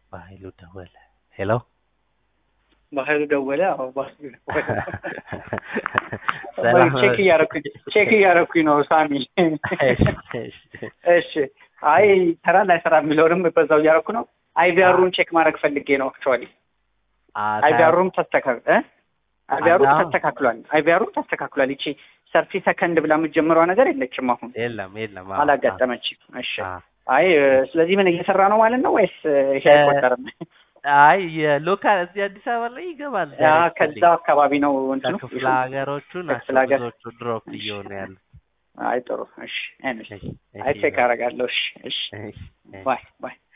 በኃይሉ ደወለ። ሄሎ በኃይሉ ደወለ። አዎ በኃይሉ ደወለ። ሰላም ቼክ እያረኩኝ ነው ሳሚ። እሺ አይ ተራ ላይ ሰራ የሚለውንም በዛው እያረኩ ነው። አይቪአሩን ቼክ ማድረግ ፈልጌ ነው አክቹአሊ። አይቪአሩን ተስተካክሏል። እቺ ሰርቲ ሰከንድ ብላ የምትጀምረው ነገር የለችም አሁን። የለም አላጋጠመችም። እሺ አይ ስለዚህ ምን እየሰራ ነው ማለት ነው ወይስ ይሄ አይቆጠርም? አይ የሎካል እዚህ አዲስ አበባ ላይ ይገባል። ከዛ አካባቢ ነው እንትኑ ክፍለ ሀገሮቹ ናቸው ድሮፕ እየሆነ ያለ። አይ ጥሩ። እሺ አይ ቼክ አደርጋለሁ። እሺ ባይ